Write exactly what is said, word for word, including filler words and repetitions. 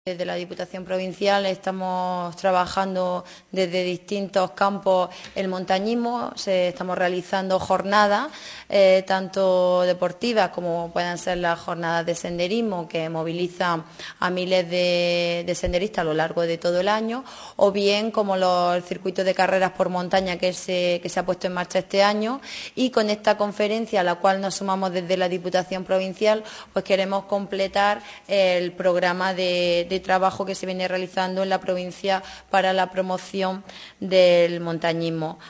Desde la Diputación Provincial estamos trabajando desde distintos campos el montañismo, se, estamos realizando jornadas eh, tanto deportivas como puedan ser las jornadas de senderismo que movilizan a miles de, de senderistas a lo largo de todo el año, o bien como los, el circuito de carreras por montaña que se, que se ha puesto en marcha este año, y con esta conferencia a la cual nos sumamos desde la Diputación Provincial, pues queremos completar el programa de de trabajo que se viene realizando en la provincia para la promoción del montañismo.